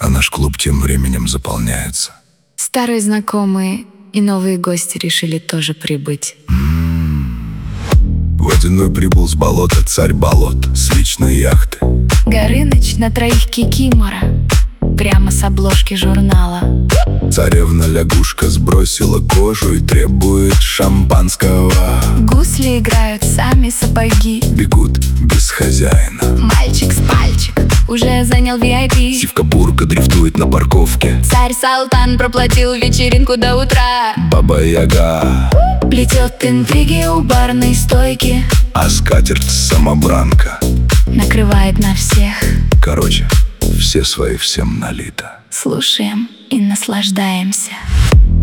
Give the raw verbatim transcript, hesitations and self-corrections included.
а наш клуб тем временем заполняется. Старые знакомые и новые гости решили тоже прибыть. Водяной прибыл с болота, царь болот, с личной яхты. Горыныч на троих кикимора, прямо с обложки журнала. Царевна-лягушка сбросила кожу и требует шампанского. Гусли играют, сами сапоги Бегут без хозяина. Мальчик с пальчик уже занял ви ай пи. Сивка-бурка дрифтует на парковке. Царь-салтан проплатил вечеринку до утра. Баба-яга Плетет интриги у барной стойки, а скатерть-самобранка. накрывает на всех. Короче, все свои всем налито. Слушаем и наслаждаемся.